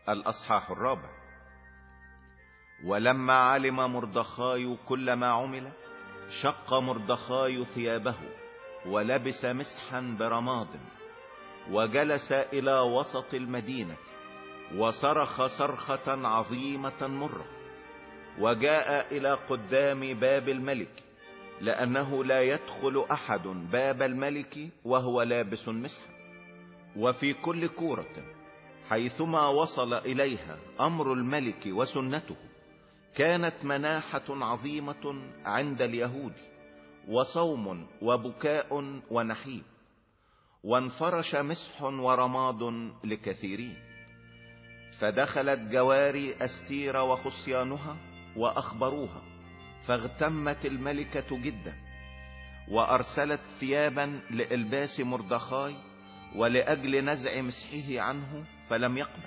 الأصحاح 4. ولما علم مردخاي كل ما عمل، شق مردخاي ثيابه ولبس مسحا برماد، وجلس إلى وسط المدينة، وصرخ صرخة عظيمة مرة، وجاء إلى قدام باب الملك، لأنه لا يدخل أحد باب الملك وهو لابس مسحا. وفي كل كورة حيثما وصل إليها أمر الملك وسنته، كانت مناحة عظيمة عند اليهود، وصوم وبكاء ونحيب، وانفرش مسح ورماد لكثيرين. فدخلت جواري أستير وخصيانها وأخبروها، فاغتمت الملكة جدا، وأرسلت ثيابا لإلباس مردخاي ولأجل نزع مسحه عنه، فلم يقبل.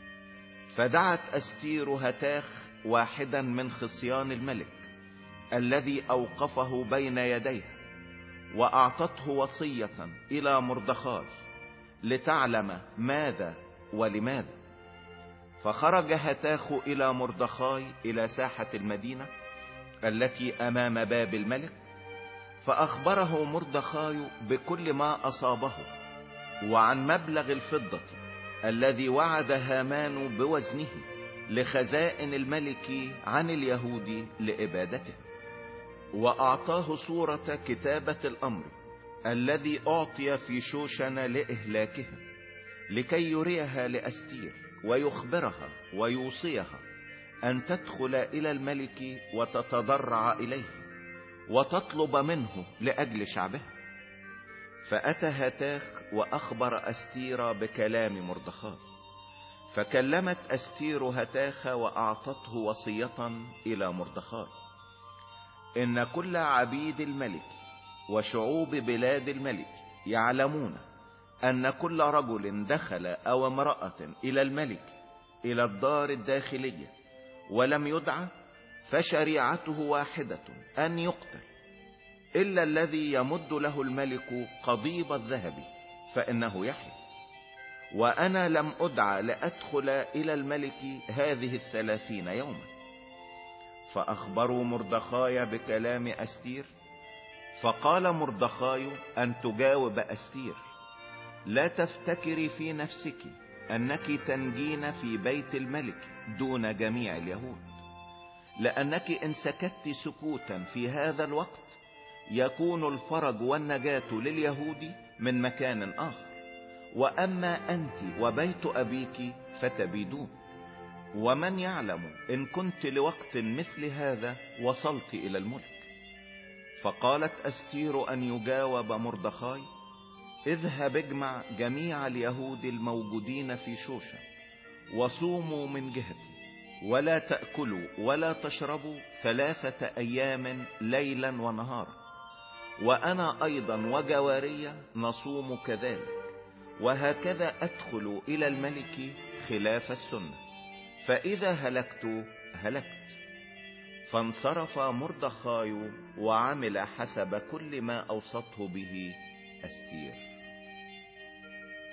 فدعت أستير هتاخ واحدا من خصيان الملك الذي أوقفه بين يديها، وأعطته وصية إلى مردخاي لتعلم ماذا ولماذا. فخرج هتاخ إلى مردخاي إلى ساحة المدينة التي أمام باب الملك، فأخبره مردخاي بكل ما أصابه، وعن مبلغ الفضة الذي وعد هامان بوزنه لخزائن الملك عن اليهود لإبادته. وأعطاه صورة كتابة الأمر الذي أعطي في شوشن لإهلاكهم، لكي يريها لأستير ويخبرها ويوصيها أن تدخل إلى الملك وتتضرع إليه وتطلب منه لأجل شعبها. فأتى هتاخ وأخبر أستير بكلام مردخاي. فكلمت أستير هتاخ وأعطته وصية إلى مردخاي: إن كل عبيد الملك وشعوب بلاد الملك يعلمون أن كل رجل دخل أو امرأة إلى الملك إلى الدار الداخلية ولم يدعى، فشريعته واحدة أن يقتل، إلا الذي يمد له الملك قضيب الذهب فإنه يحيى. وأنا لم أدعى لأدخل إلى الملك هذه 30 يوما. فأخبروا مردخاي بكلام أستير. فقال مردخاي أن تجاوب أستير: لا تفتكري في نفسك أنك تنجين في بيت الملك دون جميع اليهود، لأنك إن سكت سكوتا في هذا الوقت يكون الفرج والنجاة لليهود من مكان آخر، وأما أنت وبيت أبيك فتبيدون. ومن يعلم إن كنت لوقت مثل هذا وصلت إلى الملك. فقالت أستير أن يجاوب مردخاي: اذهب اجمع جميع اليهود الموجودين في شوشن، وصوموا من جهتي، ولا تأكلوا ولا تشربوا 3 أيام ليلا ونهارا، وأنا أيضا وجواري نصوم كذلك، وهكذا أدخل إلى الملك خلاف السنة، فإذا هلكت هلكت. فانصرف مردخاي وعمل حسب كل ما أوصته به أستير.